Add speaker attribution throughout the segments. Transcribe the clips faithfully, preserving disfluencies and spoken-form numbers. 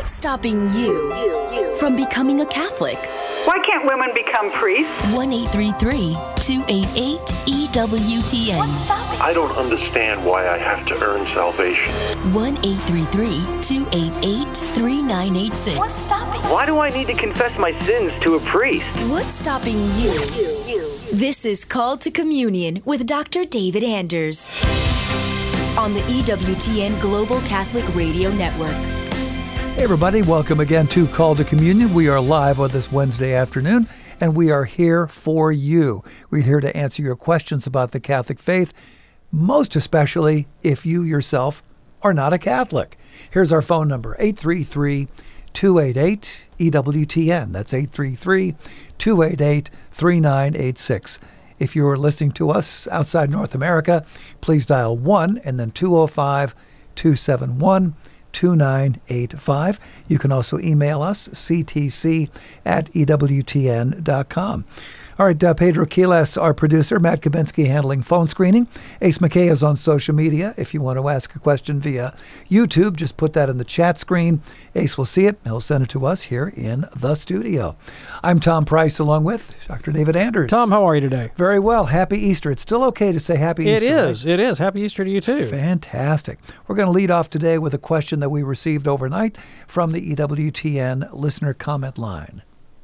Speaker 1: What's stopping you from becoming a Catholic?
Speaker 2: Why can't women become priests?
Speaker 1: one eight three three, two eight eight, E W T N.
Speaker 3: I don't understand why I have to earn salvation.
Speaker 1: one eight three three, two eight eight, three nine eight six.
Speaker 4: What's stopping?
Speaker 5: Why do I need to confess my sins to a priest?
Speaker 1: What's stopping you? This is Called to Communion with Doctor David Anders on the E W T N Global Catholic Radio Network.
Speaker 6: Hey everybody, welcome again to Call to Communion. We are live on this Wednesday afternoon, and we are here for you. We're here to answer your questions about the Catholic faith, most especially if you yourself are not a Catholic. Here's our phone number, eight three three, two eight eight, E W T N. That's eight three three, two eight eight, three nine eight six. If you're listening to us outside North America, please dial one and then two oh five, two seven one, two nine eight five. You can also email us, c t c at e w t n dot com. All right, uh, Pedro Quiles, our producer, Matt Kabinski handling phone screening. Ace McKay is on social media. If you want to ask a question via YouTube, just put that in the chat screen. Ace will see it. He'll send it to us here in the studio. I'm Tom Price, along with Doctor David Anders.
Speaker 7: Tom, how are you today?
Speaker 6: Very well. Happy Easter. It's still okay to say Happy
Speaker 7: It
Speaker 6: Easter.
Speaker 7: is.
Speaker 6: Right?
Speaker 7: It is. Happy Easter to you, too.
Speaker 6: Fantastic. We're going to lead off today with a question that we received overnight from the E W T N listener comment line.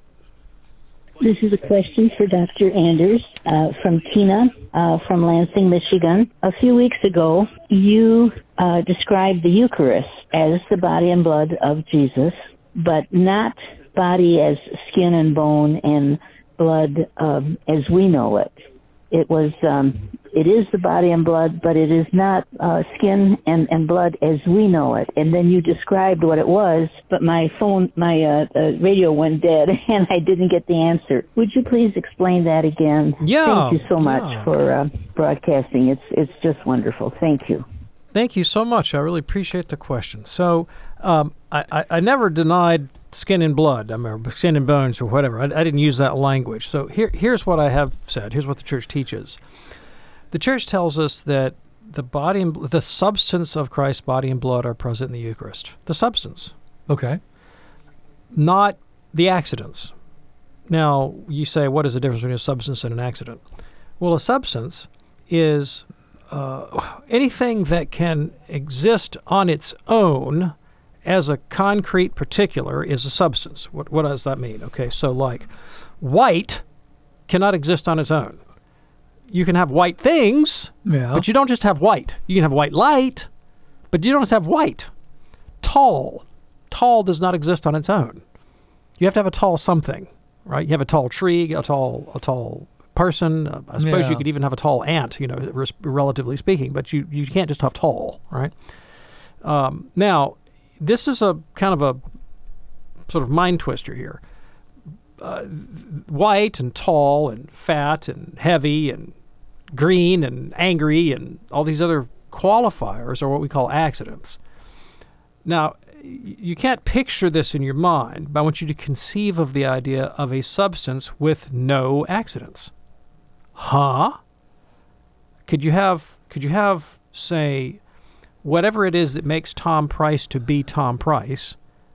Speaker 8: This is a question for Doctor Anders uh, from Tina uh, from Lansing, Michigan. A few weeks ago, you uh, described the Eucharist as the body and blood of Jesus, but not body as skin and bone and blood um, as we know it. It was, um, it is the body and blood, but it is not uh, skin and, and blood as we know it. And then you described what it was, but my phone, my uh, uh, radio went dead, and I didn't get the answer. Would you please explain that again?
Speaker 7: Yeah.
Speaker 8: Thank you so much
Speaker 7: yeah.
Speaker 8: for uh, broadcasting. It's it's just wonderful. Thank you.
Speaker 7: Thank you so much. I really appreciate the question. So um, I, I, I never denied skin and blood, I mean, skin and bones or whatever. I, I didn't use that language. So here, here's what I have said. Here's what the church teaches. The church tells us that the body and the substance of Christ's body and blood are present in the Eucharist. The substance.
Speaker 6: Okay.
Speaker 7: Not the accidents. Now, you say, what is the difference between a substance and an accident? Well, a substance is uh, anything that can exist on its own as a concrete particular is a substance. What, what does that mean? Okay, so like white cannot exist on its own. You can have white things,
Speaker 6: Yeah.
Speaker 7: but you don't just have white. You can have white light, but you don't just have white. Tall. Tall does not exist on its own. You have to have a tall something, right? You have a tall tree, a tall a tall person. Uh, I suppose
Speaker 6: Yeah.
Speaker 7: you could even have a tall ant, you know, res- relatively speaking, but you, you can't just have tall, right? Um, now, this is a kind of a sort of mind twister here. Uh, white and tall and fat and heavy and green and angry and all these other qualifiers are what we call accidents. Now, you can't picture this in your mind, but I want you to conceive of the idea of a substance with no accidents. Huh? Could you have, could you have, say, whatever it is that makes Tom Price to be Tom Price,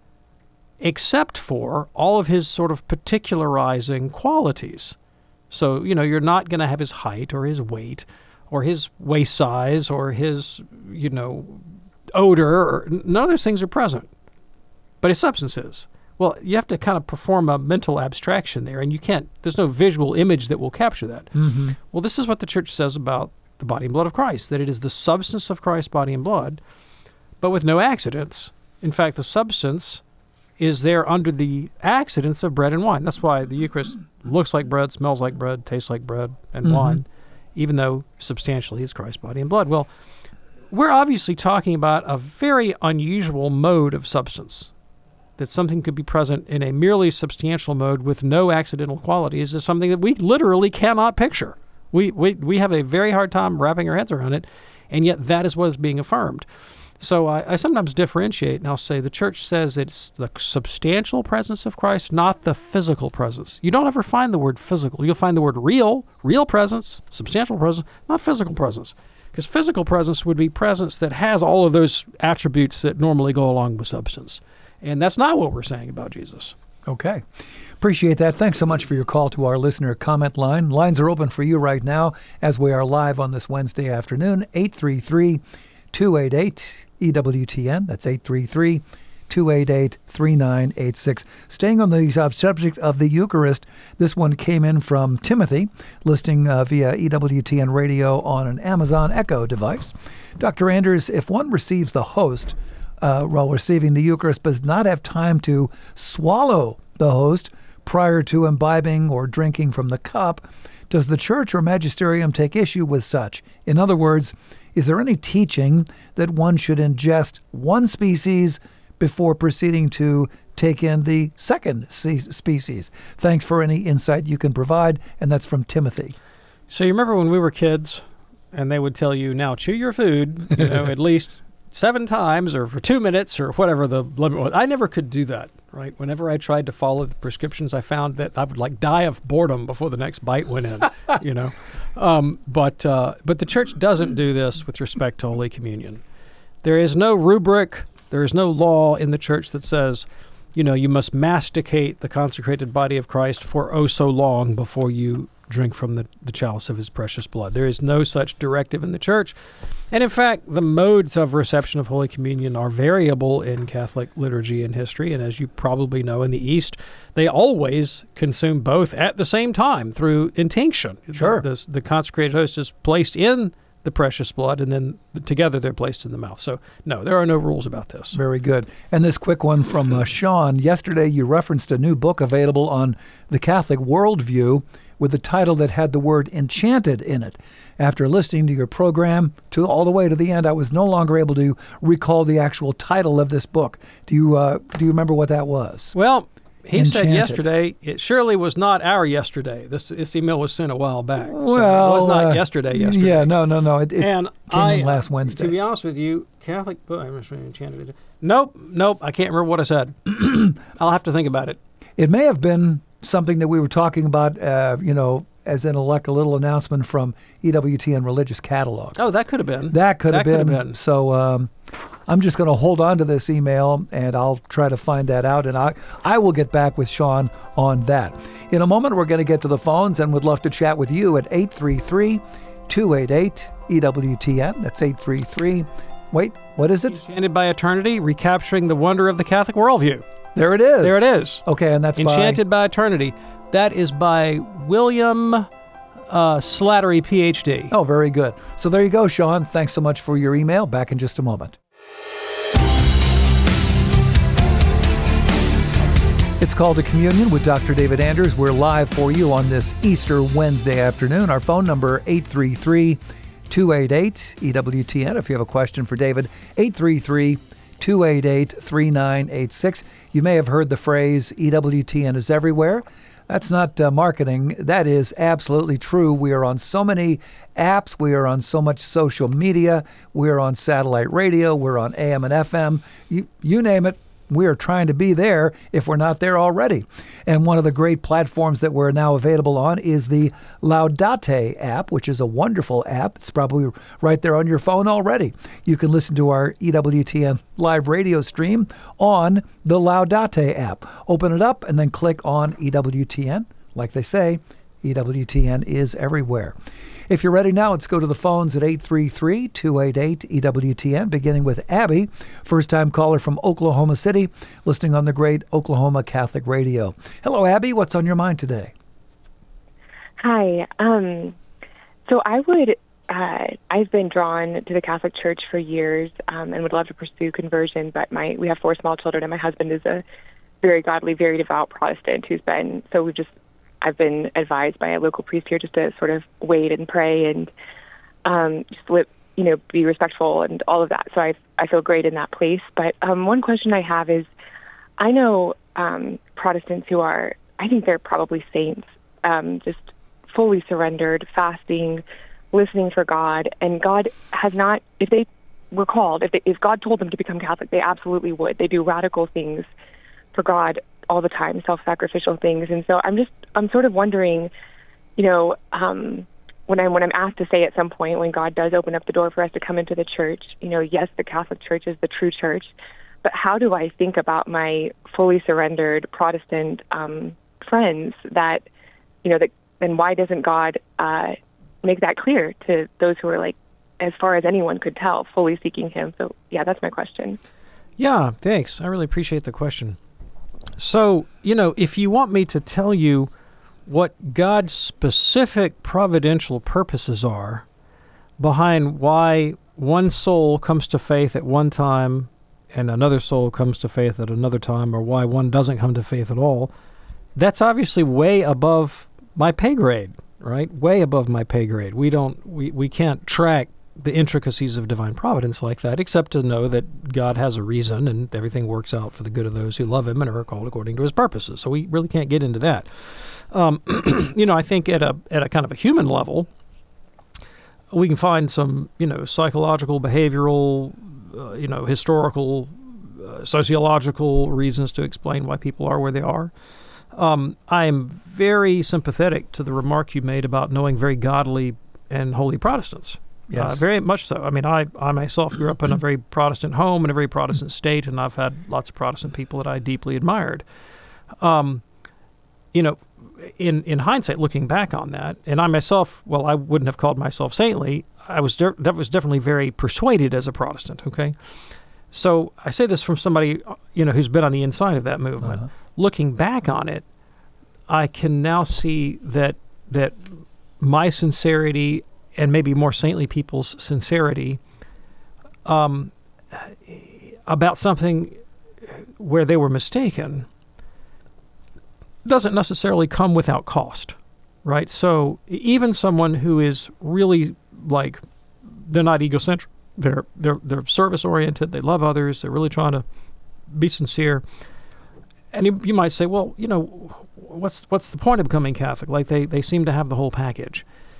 Speaker 7: except for all of his sort of particularizing qualities. So, you know, you're not going to have his height or his weight or his waist size or his, you know, odor. Or, none of those things are present. But his substance is. Well, you have to kind of perform a mental abstraction there, and you can't, there's no visual image that will capture that.
Speaker 6: Mm-hmm.
Speaker 7: Well, this is what the church says about the body and blood of Christ, that it is the substance of Christ's body and blood, but with no accidents. In fact, the substance is there under the accidents of bread and wine. That's why the Eucharist looks like bread, smells like bread, tastes like bread and
Speaker 6: Mm-hmm.
Speaker 7: wine, even though substantially it's Christ's body and blood. Well, we're obviously talking about a very unusual mode of substance, that something could be present in a merely substantial mode with no accidental qualities is something that we literally cannot picture. We, we, we have a very hard time wrapping our heads around it, and yet that is what is being affirmed. So I, I sometimes differentiate, and I'll say the church says it's the substantial presence of Christ, not the physical presence. You don't ever find the word physical. You'll find the word real, real presence, substantial presence, not physical presence. Because physical presence would be presence that has all of those attributes that normally go along with substance. And that's not what we're saying about Jesus.
Speaker 6: Okay. Appreciate that. Thanks so much for your call to our listener comment line. Lines are open for you right now as we are live on this Wednesday afternoon. eight three three, two eight eight, E W T N. That's eight three three, two eight eight, three nine eight six. Staying on the uh, subject of the Eucharist, this one came in from Timothy, listening uh, via E W T N radio on an Amazon Echo device. Doctor Anders, if one receives the host uh, while receiving the Eucharist but does not have time to swallow the host prior to imbibing or drinking from the cup, does the church or magisterium take issue with such? In other words, is there any teaching that one should ingest one species before proceeding to take in the second species? Thanks for any insight you can provide, and that's from Timothy.
Speaker 7: So you remember when we were kids, and they would tell you, now chew your food, you know, at least seven times or for two minutes or whatever the limit was. I never could do that, right? Whenever I tried to follow the prescriptions, I found that I would like die of boredom before the next bite went in, you know. Um, but uh, but the church doesn't do this with respect to Holy Communion. There is no rubric, there is no law in the church that says, you know, you must masticate the consecrated body of Christ for oh so long before you drink from the, the chalice of his precious blood. There is no such directive in the church. And in fact, the modes of reception of Holy Communion are variable in Catholic liturgy and history. And as you probably know, in the East, they always consume both at the same time through intinction.
Speaker 6: Sure.
Speaker 7: The, the, the consecrated host is placed in the precious blood, and then together they're placed in the mouth. So, no, there are no rules about this.
Speaker 6: Very good. And this quick one from uh, Sean. Yesterday, you referenced a new book available on the Catholic worldview with a title that had the word enchanted in it. After listening to your program to all the way to the end, I was no longer able to recall the actual title of this book. Do you uh, do you remember what that was?
Speaker 7: Well, he
Speaker 6: Enchanted.
Speaker 7: said yesterday, it surely was not our yesterday. This, this email was sent a while back. So
Speaker 6: Well,
Speaker 7: it was not
Speaker 6: uh,
Speaker 7: yesterday, yesterday.
Speaker 6: Yeah, no, no, no. It, it
Speaker 7: and
Speaker 6: came
Speaker 7: I,
Speaker 6: in last Wednesday.
Speaker 7: To be honest with you, Catholic book, I'm just enchanted. Nope, nope, I can't remember what I said. I'll have to think about it.
Speaker 6: It may have been something that we were talking about, uh, you know, as in a, like a little announcement from E W T N Religious Catalog.
Speaker 7: Oh, that could have been.
Speaker 6: That could have
Speaker 7: That
Speaker 6: been.
Speaker 7: could have been.
Speaker 6: So um, I'm just going to hold on to this email, and I'll try to find that out, and I, I will get back with Sean on that. In a moment, we're going to get to the phones, and would love to chat with you at eight three three, two eight eight, E W T N. That's eight three three. Wait, what is it?
Speaker 7: Enchanted by Eternity, recapturing the wonder of the Catholic worldview.
Speaker 6: There it is.
Speaker 7: There it is.
Speaker 6: Okay, and that's
Speaker 7: Enchanted by Eternity. That is by William uh, Slattery, P H D.
Speaker 6: by... Oh, very good. So there you go, Sean. Thanks so much for your email. Back in just a moment. It's Called to Communion with Doctor David Anders. We're live for you on this Easter Wednesday afternoon. Our phone number, eight three three, two eight eight, E W T N. If you have a question for David, eight three three, two eight eight, three nine eight six. You may have heard the phrase, E W T N is everywhere. That's not uh, marketing. That is absolutely true. We are on so many apps. We are on so much social media. We're on satellite radio. We're on A M and F M. You, you name it. We are trying to be there if we're not there already. And one of the great platforms that we're now available on is the Laudate app, which is a wonderful app. It's probably right there on your phone already. You can listen to our E W T N live radio stream on the Laudate app. Open it up and then click on E W T N. Like they say, E W T N is everywhere. If you're ready now, let's go to the phones at eight three three, two eight eight, E W T N, beginning with Abby, first-time caller from Oklahoma City, listening on the great Oklahoma Catholic Radio. Hello, Abby. What's on your mind today?
Speaker 4: Hi. Um, so I would, uh, I've been drawn to the Catholic Church for years um, and would love to pursue conversion, but my we have four small children, and my husband is a very godly, very devout Protestant who's been, so we've just I've been advised by a local priest here just to sort of wait and pray and um, just live, you know, be respectful and all of that. So I I feel great in that place. But um, one question I have is, I know um, Protestants who are, I think they're probably saints, um, just fully surrendered, fasting, listening for God, and God has not. If they were called, if they, if God told them to become Catholic, they absolutely would. They do radical things for God all the time, self-sacrificial things. And so I'm just, I'm sort of wondering, you know, um, when I'm when I'm asked to say at some point, when God does open up the door for us to come into the church, you know, yes, the Catholic Church is the true church, but how do I think about my fully surrendered Protestant um, friends that, you know, that, and why doesn't God uh, make that clear to those who are, like, as far as anyone could tell, fully seeking Him? So, yeah, that's my question.
Speaker 7: Yeah, thanks. I really appreciate the question. So, you know, if you want me to tell you what God's specific providential purposes are behind why one soul comes to faith at one time and another soul comes to faith at another time, or why one doesn't come to faith at all, that's obviously way above my pay grade, right? Way above my pay grade. We don't, we, we can't track the intricacies of divine providence like that, except to know that God has a reason and everything works out for the good of those who love Him and are called according to His purposes. So we really can't get into that. Um, you know, I think at a at a kind of a human level, we can find some, you know, psychological, behavioral, uh, you know, historical, uh, sociological reasons to explain why people are where they are. Um, I am very sympathetic to the remark you made about knowing very godly and holy Protestants.
Speaker 6: Yes.
Speaker 7: Uh, very much so. I mean, I, I myself grew up in a very Protestant home in a very Protestant state, and I've had lots of Protestant people that I deeply admired. Um, you know, in in hindsight, looking back on that, and I myself, well, I wouldn't have called myself saintly. I was de- that was definitely very persuaded as a Protestant. Okay, so I say this from somebody, you know, who's been on the inside of that movement. Uh-huh. Looking back on it, I can now see that that my sincerity and maybe more saintly people's sincerity um, about something where they were mistaken doesn't necessarily come without cost, right? So even someone who is really, like, they're not egocentric, they're they're they're service oriented, they love others, they're really trying to be sincere. And you, you might say, well, you know, what's what's the point of becoming Catholic? Like, they, they seem to have the whole package.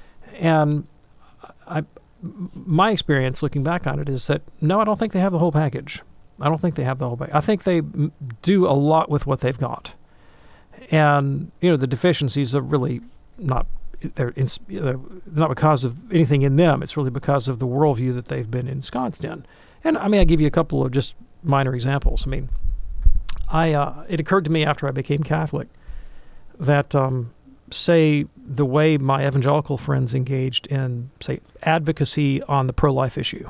Speaker 7: And I, my experience looking back on it is that, no, I don't think they have the whole package. I don't think they have the whole package. I think they m- do a lot with what they've got. And, you know, the deficiencies are really not, they're, in, they're not because of anything in them. It's really because of the worldview that they've been ensconced in. And, I mean, I'll give you a couple of just minor examples. I mean, I uh, it occurred to me after I became Catholic that, um, say, the way my evangelical friends engaged in, say, advocacy on the pro-life issue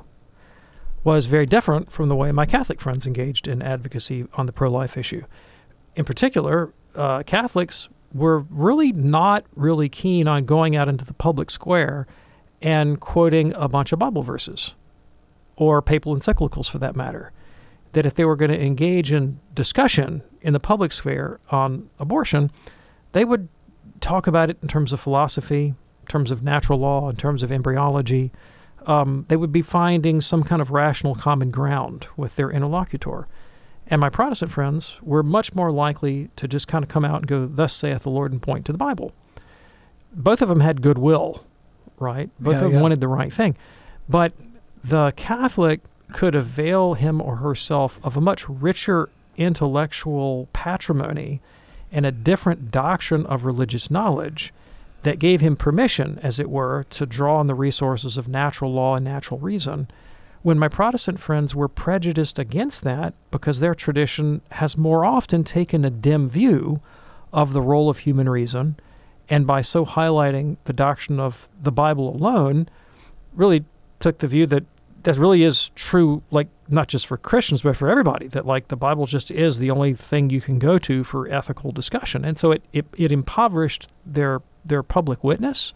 Speaker 7: was very different from the way my Catholic friends engaged in advocacy on the pro-life issue. In particular, uh, Catholics were really not really keen on going out into the public square and quoting a bunch of Bible verses, or papal encyclicals for that matter. That if they were going to engage in discussion in the public sphere on abortion, they would talk about it in terms of philosophy, in terms of natural law, in terms of embryology. Um, they would be finding some kind of rational common ground with their interlocutor. And my Protestant friends were much more likely to just kind of come out and go, "Thus saith the Lord," and point to the Bible. Both of them had goodwill, right? Both
Speaker 6: yeah,
Speaker 7: of them
Speaker 6: yeah.
Speaker 7: wanted the right thing. But the Catholic could avail him or herself of a much richer intellectual patrimony and a different doctrine of religious knowledge that gave him permission, as it were, to draw on the resources of natural law and natural reason, when my Protestant friends were prejudiced against that because their tradition has more often taken a dim view of the role of human reason, and by so highlighting the doctrine of the Bible alone, really took the view that that really is true, like, not just for Christians, but for everybody, that, like, the Bible just is the only thing you can go to for ethical discussion. And so it, it, it impoverished their their public witness.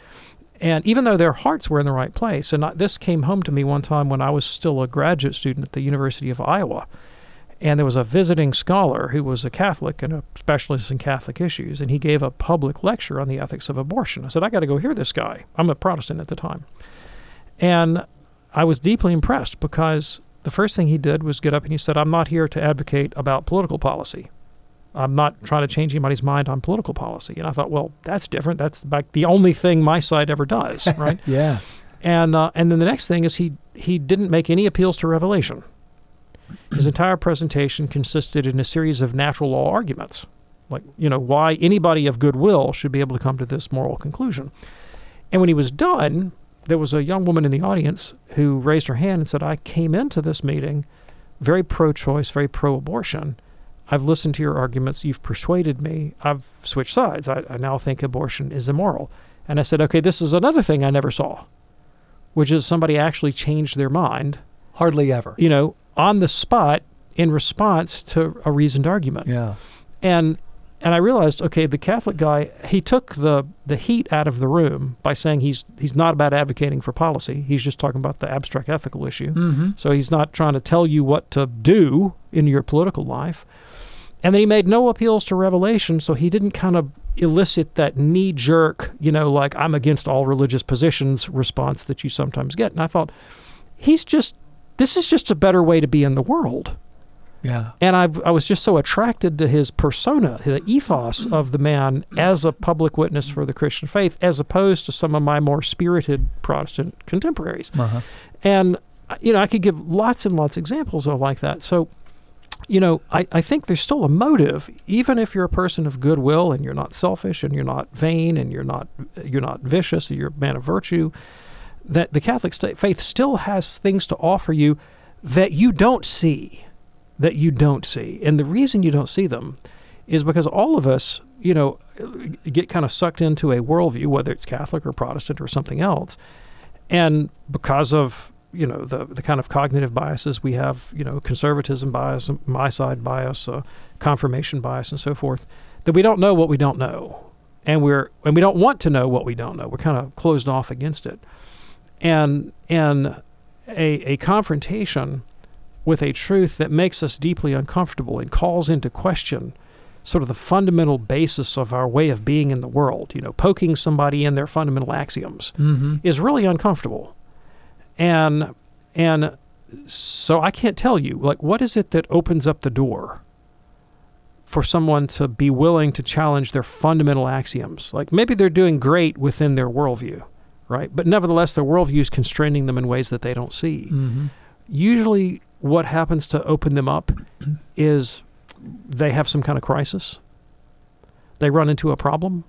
Speaker 7: And even though their hearts were in the right place, and I, this came home to me one time when I was still a graduate student at the University of Iowa, and there was a visiting scholar who was a Catholic and a specialist in Catholic issues, and he gave a public lecture on the ethics of abortion. I said, I got to go hear this guy. I'm a Protestant at the time. And I was deeply impressed because the first thing he did was get up and he said, I'm not here to advocate about political policy. I'm not trying to change anybody's mind on political policy. And I thought, well, that's different. That's like the only thing my side ever does, right?
Speaker 6: Yeah.
Speaker 7: And uh, and then the next thing is he he didn't make any appeals to revelation. His entire presentation consisted in a series of natural law arguments, like, you know, why anybody of goodwill should be able to come to this moral conclusion. And when he was done, there was a young woman in the audience who raised her hand and said, I came into this meeting very pro-choice, very pro-abortion. I've listened to your arguments. You've persuaded me. I've switched sides. I, I now think abortion is immoral. And I said, okay, this is another thing I never saw, which is somebody actually changed their mind.
Speaker 6: Hardly ever.
Speaker 7: You know, on the spot in response to a reasoned argument.
Speaker 6: Yeah.
Speaker 7: And and I realized, okay, the Catholic guy, he took the, the heat out of the room by saying he's he's not about advocating for policy. He's just talking about the abstract ethical issue.
Speaker 6: Mm-hmm.
Speaker 7: So he's not trying to tell you what to do in your political life. And then he made no appeals to revelation, so he didn't kind of elicit that knee-jerk, you know, like, I'm against all religious positions response that you sometimes get. And I thought, he's just, this is just a better way to be in the world.
Speaker 6: Yeah.
Speaker 7: And I I was just so attracted to his persona, the ethos of the man as a public witness for the Christian faith, as opposed to some of my more spirited Protestant contemporaries.
Speaker 6: Uh-huh.
Speaker 7: And, you know, I could give lots and lots of examples of like that. So, you know, I, I think there's still a motive, even if you're a person of goodwill and you're not selfish and you're not vain and you're not you're not vicious, and you're a man of virtue, that the Catholic st- faith still has things to offer you that you don't see. that you don't see. And the reason you don't see them is because all of us, you know, get kind of sucked into a worldview, whether it's Catholic or Protestant or something else. And because of, you know, the the kind of cognitive biases we have, you know, conservatism bias, my side bias, uh, confirmation bias, and so forth, that we don't know what we don't know. And we're and we don't want to know what we don't know. We're kind of closed off against it. And and a a confrontation with a truth that makes us deeply uncomfortable and calls into question sort of the fundamental basis of our way of being in the world, you know, poking somebody in their fundamental axioms,
Speaker 6: mm-hmm.
Speaker 7: is really uncomfortable. And and so I can't tell you, like, what is it that opens up the door for someone to be willing to challenge their fundamental axioms? Like, maybe they're doing great within their worldview, right? But nevertheless, their worldview is constraining them in ways that they don't see.
Speaker 6: Mm-hmm.
Speaker 7: Usually what happens to open them up is they have some kind of crisis. They run into a problem.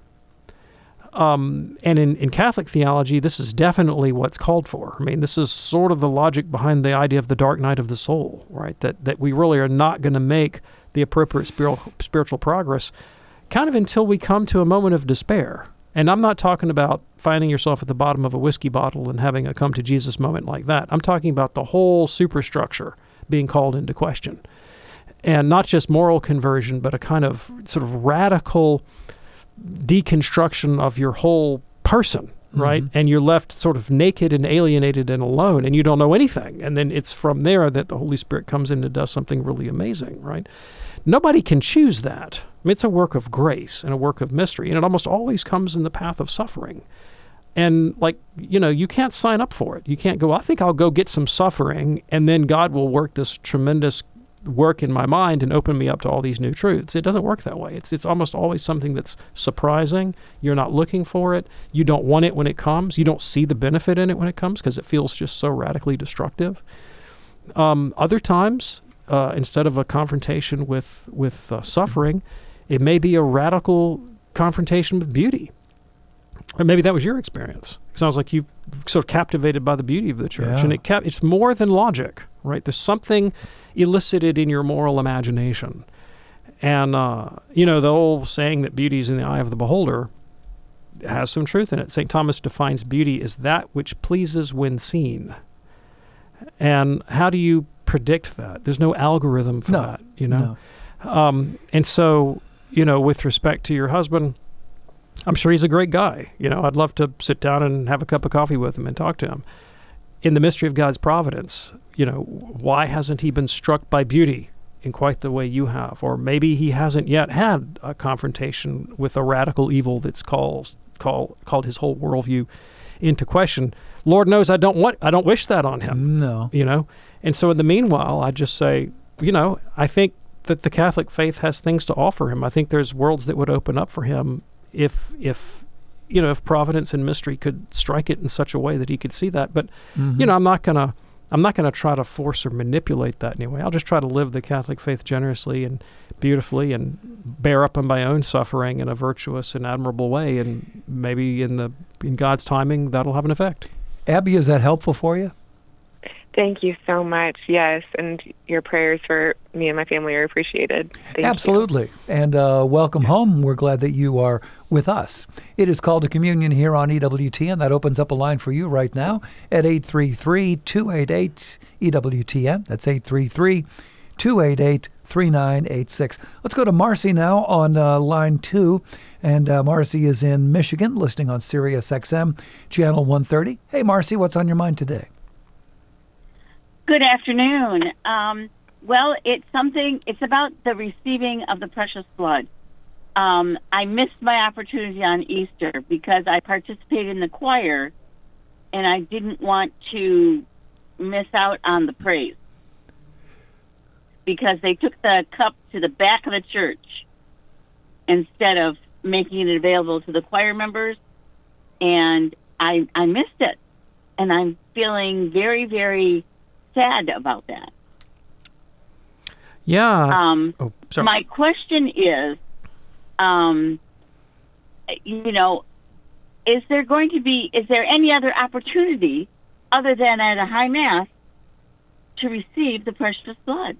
Speaker 7: Um, and in, in Catholic theology, this is definitely what's called for. I mean, this is sort of the logic behind the idea of the dark night of the soul, right? That that we really are not going to make the appropriate spiritual, spiritual progress kind of until we come to a moment of despair. And I'm not talking about finding yourself at the bottom of a whiskey bottle and having a come to Jesus moment like that. I'm talking about the whole superstructure being called into question. And not just moral conversion, but a kind of sort of radical deconstruction of your whole person, right? Mm-hmm. And you're left sort of naked and alienated and alone, and you don't know anything. And then it's from there that the Holy Spirit comes in and does something really amazing, right? Nobody can choose that. I mean, it's a work of grace and a work of mystery, and it almost always comes in the path of suffering. And, like, you know, you can't sign up for it. You can't go, I think I'll go get some suffering, and then God will work this tremendous work in my mind and open me up to all these new truths. It doesn't work that way. It's it's almost always something that's surprising. You're not looking for it. You don't want it when it comes. You don't see the benefit in it when it comes because it feels just so radically destructive. Um, other times, uh, instead of a confrontation with, with uh, suffering, it may be a radical confrontation with beauty. Or maybe that was your experience. It sounds like you sort of captivated by the beauty of the church.
Speaker 6: Yeah.
Speaker 7: And it cap- it's more than logic, right? There's something elicited in your moral imagination. And, uh, you know, the old saying that beauty is in the eye of the beholder has some truth in it. Saint Thomas defines beauty as that which pleases when seen. And how do you predict that? There's no algorithm for
Speaker 6: no,
Speaker 7: that, you know?
Speaker 6: No.
Speaker 7: Um, and so, you know, with respect to your husband, I'm sure he's a great guy. You know, I'd love to sit down and have a cup of coffee with him and talk to him. In the mystery of God's providence, you know, why hasn't he been struck by beauty in quite the way you have? Or maybe he hasn't yet had a confrontation with a radical evil that's called call, called his whole worldview into question. Lord knows I don't want, I don't wish that on him.
Speaker 6: No.
Speaker 7: You know? And so in the meanwhile, I just say, you know, I think that the Catholic faith has things to offer him. I think there's worlds that would open up for him if, if, you know, if providence and mystery could strike it in such a way that he could see that. But,
Speaker 6: mm-hmm.
Speaker 7: you know, I'm not going to, I'm not going to try to force or manipulate that in any way. I'll just try to live the Catholic faith generously and beautifully and bear up on my own suffering in a virtuous and admirable way. And maybe in the in God's timing, that'll have an effect.
Speaker 6: Abby, is that helpful for you?
Speaker 4: Thank you so much. Yes, and your prayers for me and my family are appreciated. Thank
Speaker 6: Absolutely.
Speaker 4: you.
Speaker 6: And uh, welcome home. We're glad that you are with us. It is Called to Communion here on E W T N. That opens up a line for you right now at eight three three, two eight eight, E W T N. That's eight three three, two eight eight, three nine eight six. Let's go to Marcy now on uh, line two. And uh, Marcy is in Michigan, listening on Sirius X M, channel one thirty. Hey, Marcy, what's on your mind today?
Speaker 9: Good afternoon. Um, well, it's something, it's about the receiving of the precious blood. Um, I missed my opportunity on Easter because I participated in the choir and I didn't want to miss out on the praise because they took the cup to the back of the church instead of making it available to the choir members, and I, I missed it. And I'm feeling very, very sad about that.
Speaker 7: Yeah.
Speaker 9: Um,
Speaker 7: oh, sorry.
Speaker 9: My question is, um, you know, is there going to be, is there any other opportunity other than at a high mass to receive the precious blood?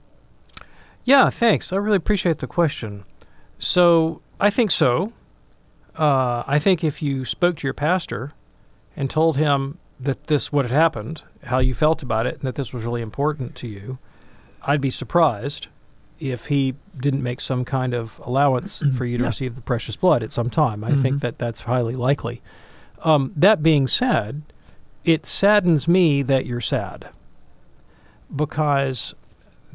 Speaker 7: Yeah, thanks. I really appreciate the question. So I think so. Uh, I think if you spoke to your pastor and told him that this what had happened, how you felt about it, and that this was really important to you, I'd be surprised if he didn't make some kind of allowance for you to
Speaker 6: yeah.
Speaker 7: receive the precious blood at some time. I
Speaker 6: Mm-hmm.
Speaker 7: think that that's highly likely. Um, that being said, it saddens me that you're sad because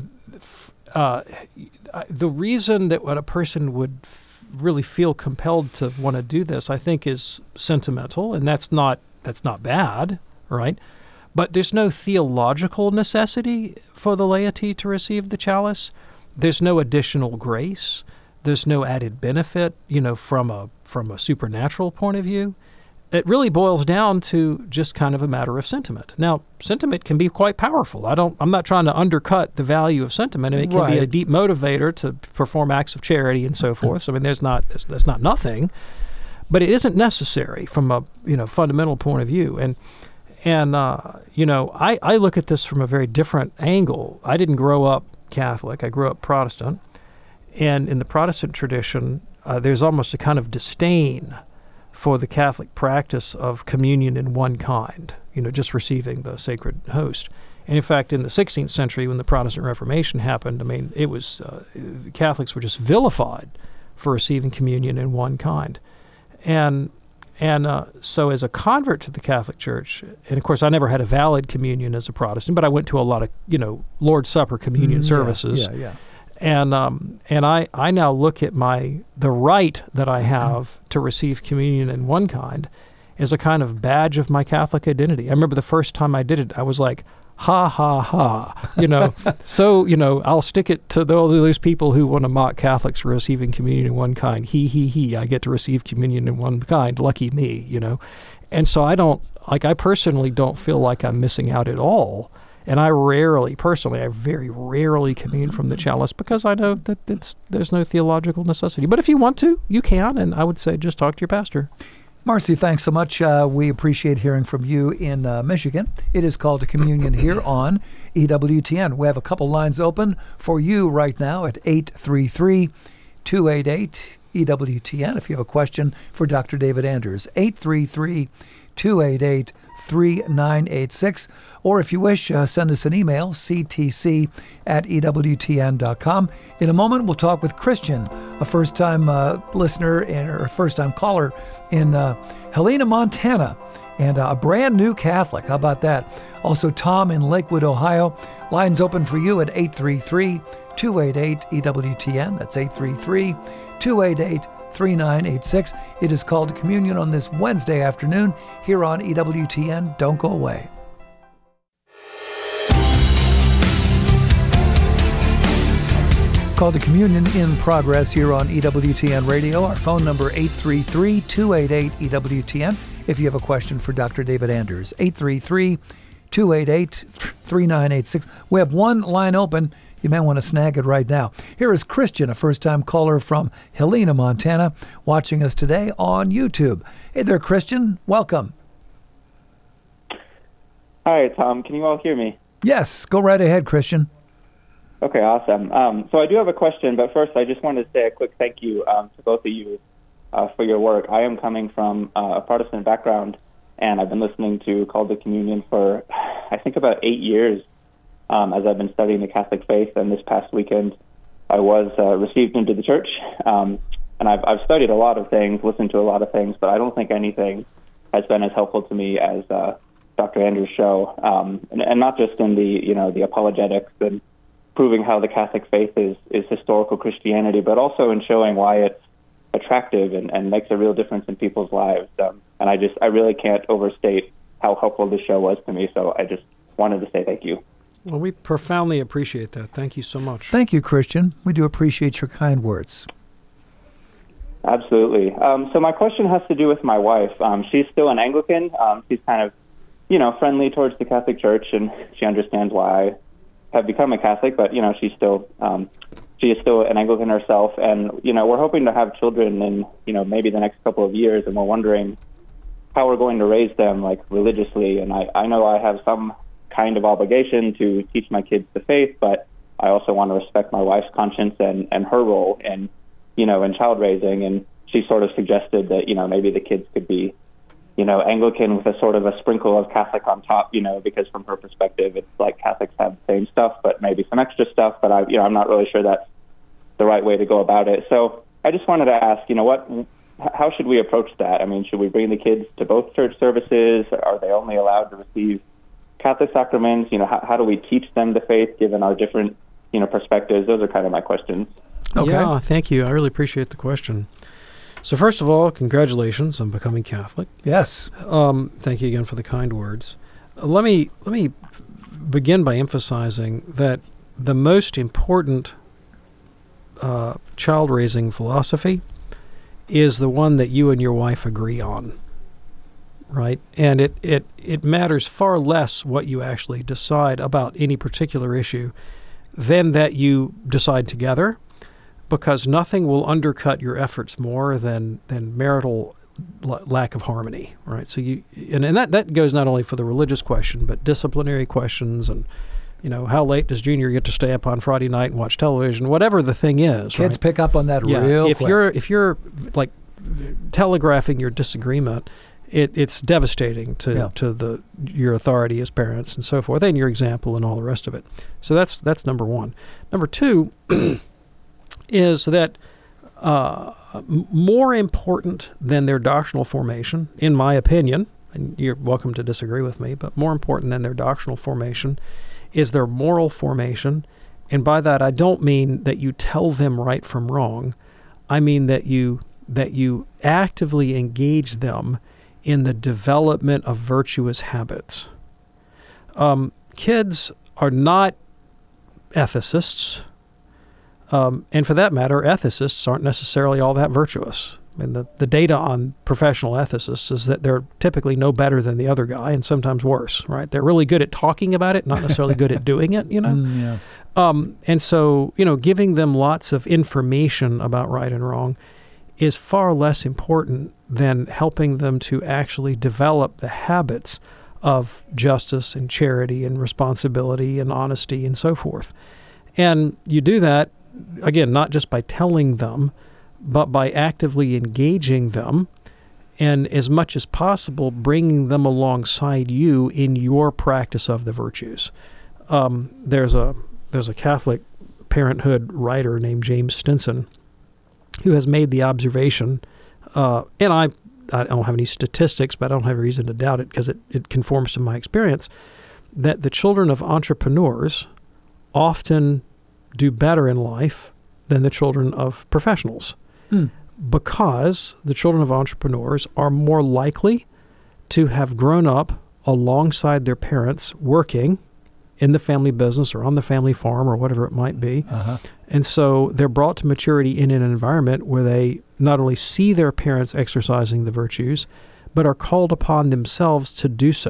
Speaker 7: uh, the reason that what a person would f- really feel compelled to want to do this, I think, is sentimental, and that's not That's not bad, right? But there's no theological necessity for the laity to receive the chalice. There's no additional grace. There's no added benefit, you know, from a from a supernatural point of view. It really boils down to just kind of a matter of sentiment. Now, sentiment can be quite powerful. I don't. I'm not trying to undercut the value of sentiment. It can
Speaker 6: Right.
Speaker 7: be a deep motivator to perform acts of charity and so forth. So, I mean, there's not there's, there's not nothing. But it isn't necessary from a you know fundamental point of view, and and uh, you know I, I look at this from a very different angle. I didn't grow up Catholic; I grew up Protestant, and in the Protestant tradition, uh, there's almost a kind of disdain for the Catholic practice of communion in one kind, you know, just receiving the sacred host. And in fact, in the sixteenth century, when the Protestant Reformation happened, I mean, it was uh, Catholics were just vilified for receiving communion in one kind. And and uh, so as a convert to the Catholic Church, and of course I never had a valid communion as a Protestant, but I went to a lot of, you know, Lord's Supper communion
Speaker 6: Mm,
Speaker 7: services.
Speaker 6: Yeah, yeah. yeah.
Speaker 7: And um, and I, I now look at my the right that I have to receive communion in one kind as a kind of badge of my Catholic identity. I remember the first time I did it, I was like, ha, ha, ha, you know. So, you know, I'll stick it to those people who want to mock Catholics for receiving communion in one kind. He, he, he, I get to receive communion in one kind. Lucky me, you know. And so I don't, like, I personally don't feel like I'm missing out at all. And I rarely, personally, I very rarely commune from the chalice because I know that it's there's no theological necessity. But if you want to, you can, and I would say just talk to your pastor.
Speaker 6: Marcy, thanks so much. Uh, we appreciate hearing from you in uh, Michigan. It is Called to Communion here on E W T N. We have a couple lines open for you right now at eight three three, two eight eight, E W T N. If you have a question for Doctor David Anders, eight three three, two eight eight, three nine eight six. Or if you wish, uh, send us an email, c t c at e w t n dot com. In a moment, we'll talk with Christian, a first-time uh, listener and, or a first-time caller in uh, Helena, Montana, and uh, a brand new Catholic. How about that? Also, Tom in Lakewood, Ohio. Lines open for you at eight three three, two eight eight, E W T N. That's eight three three, two eight eight, three nine eight six. It is Called to Communion on this Wednesday afternoon here on E W T N. Don't go away. Called to Communion in progress here on E W T N Radio. Our phone number eight three three, two eight eight, E W T N. If you have a question for Doctor David Anders, eight three three, two eight eight, three nine eight six. We have one line open. You may want to snag it right now. Here is Christian, a first-time caller from Helena, Montana, watching us today on YouTube. Hey there, Christian. Welcome.
Speaker 10: Hi, Tom. Can you all hear me?
Speaker 6: Yes. Go right ahead, Christian.
Speaker 10: Okay, awesome. Um, so I do have a question, but first I just wanted to say a quick thank you um, to both of you uh, for your work. I am coming from uh, a Protestant background, and I've been listening to Call to Communion for, I think, about eight years. Um, as I've been studying the Catholic faith, and this past weekend I was uh, received into the church. Um, and I've, I've studied a lot of things, listened to a lot of things, but I don't think anything has been as helpful to me as uh, Doctor Andrews' show, um, and, and not just in the you know the apologetics and proving how the Catholic faith is is historical Christianity, but also in showing why it's attractive and, and makes a real difference in people's lives. Um, and I just I really can't overstate how helpful this show was to me. So I just wanted to say thank you.
Speaker 7: Well, we profoundly appreciate that. Thank you so much.
Speaker 6: Thank you, Christian. We do appreciate your kind words.
Speaker 10: Absolutely. Um, so my question has to do with my wife. Um, she's still an Anglican. Um, she's kind of, you know, friendly towards the Catholic Church, and she understands why I have become a Catholic, but, you know, she's still, um, she is still an Anglican herself. And, you know, we're hoping to have children in, you know, maybe the next couple of years, and we're wondering how we're going to raise them, like, religiously. And I, I know I have some kind of obligation to teach my kids the faith, but I also want to respect my wife's conscience and, and her role in, you know, in child raising. And she sort of suggested that, you know, maybe the kids could be, you know, Anglican with a sort of a sprinkle of Catholic on top, you know, because from her perspective, it's like Catholics have the same stuff, but maybe some extra stuff. But I, you know, I'm not really sure that's the right way to go about it. So I just wanted to ask, you know, what, how should we approach that? I mean, should we bring the kids to both church services? Are they only allowed to receive Catholic sacraments? You know, how, how do we teach them the faith given our different, you know, perspectives? Those are kind of my questions.
Speaker 7: Okay. Yeah, thank you. I really appreciate the question. So first of all, congratulations on becoming Catholic.
Speaker 6: Yes.
Speaker 7: Um, thank you again for the kind words. Uh, let me let me begin by emphasizing that the most important uh, child-raising philosophy is the one that you and your wife agree on. Right, and it, it, it matters far less what you actually decide about any particular issue than that you decide together, because nothing will undercut your efforts more than than marital l- lack of harmony. Right, so you and, and that, that goes not only for the religious question, but disciplinary questions and, you know, how late does Junior get to stay up on Friday night and watch television? Whatever the thing is,
Speaker 6: kids
Speaker 7: right?
Speaker 6: pick up on that
Speaker 7: yeah,
Speaker 6: real
Speaker 7: if
Speaker 6: quick.
Speaker 7: you're if you're like telegraphing your disagreement, It, it's devastating to,
Speaker 6: yeah.
Speaker 7: to the your authority as parents and so forth, and your example and all the rest of it. So that's that's number one. Number two is that uh, m- more important than their doctrinal formation, in my opinion, and you're welcome to disagree with me, but more important than their doctrinal formation is their moral formation. And by that, I don't mean that you tell them right from wrong. I mean that you that you actively engage them in the development of virtuous habits. Um, kids are not ethicists, um, and for that matter, ethicists aren't necessarily all that virtuous. I mean, the, the data on professional ethicists is that they're typically no better than the other guy, and sometimes worse, right? They're really good at talking about it, not necessarily good at doing it, you know?
Speaker 6: Mm, yeah.
Speaker 7: Um, and so, you know, giving them lots of information about right and wrong is far less important than helping them to actually develop the habits of justice and charity and responsibility and honesty and so forth. And you do that, again, not just by telling them, but by actively engaging them and as much as possible bringing them alongside you in your practice of the virtues. Um, there's a there's a Catholic parenthood writer named James Stinson who has made the observation, uh, and I, I don't have any statistics, but I don't have a reason to doubt it because it, it conforms to my experience, that the children of entrepreneurs often do better in life than the children of professionals. Hmm. Because the children of entrepreneurs are more likely to have grown up alongside their parents working in the family business or on the family farm or whatever it might be.
Speaker 6: Uh-huh.
Speaker 7: And so they're brought to maturity in an environment where they not only see their parents exercising the virtues, but are called upon themselves to do so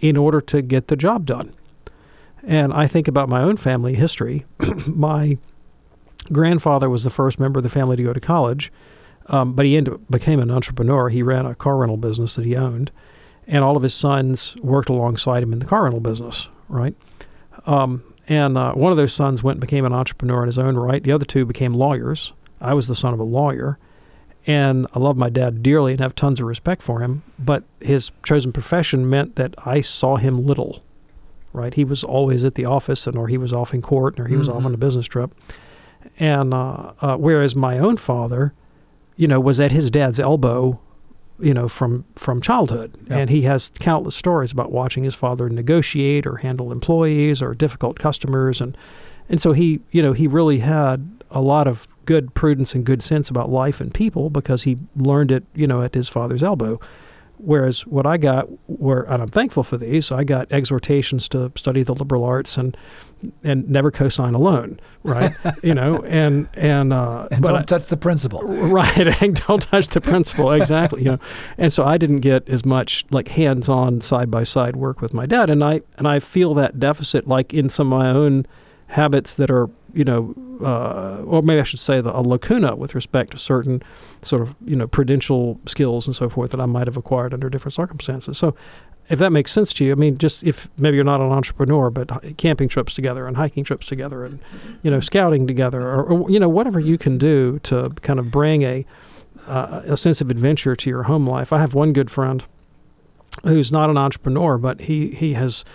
Speaker 7: in order to get the job done. And I think about my own family history. My grandfather was the first member of the family to go to college, um, but he ended up, became an entrepreneur. He ran a car rental business that he owned, and all of his sons worked alongside him in the car rental business, right? Um, and uh, one of those sons went and became an entrepreneur in his own right. The other two became lawyers. I was the son of a lawyer, and I love my dad dearly and have tons of respect for him, but his chosen profession meant that I saw him little. Right, he was always at the office, and or he was off in court, or he was mm-hmm. off on a business trip. And uh, uh, whereas my own father, you know, was at his dad's elbow, you know, from from childhood, yep. and he has countless stories about watching his father negotiate or handle employees or difficult customers, and and so he, you know, he really had a lot of good prudence and good sense about life and people because he learned it, you know, at his father's elbow. Whereas what I got were, and I'm thankful for these, I got exhortations to study the liberal arts and and never co-sign a loan, right? you know, and and uh,
Speaker 6: and
Speaker 7: but
Speaker 6: don't
Speaker 7: I,
Speaker 6: touch the principal,
Speaker 7: right? And don't touch the principal, exactly. You know, and so I didn't get as much like hands-on, side-by-side work with my dad, and I and I feel that deficit, like in some of my own habits that are, you know, uh, or maybe I should say the, a lacuna with respect to certain sort of, you know, prudential skills and so forth that I might have acquired under different circumstances. So if that makes sense to you, I mean, just if maybe you're not an entrepreneur, but camping trips together and hiking trips together and, you know, scouting together or, or you know, whatever you can do to kind of bring a, uh, a sense of adventure to your home life. I have one good friend who's not an entrepreneur, but he, he has...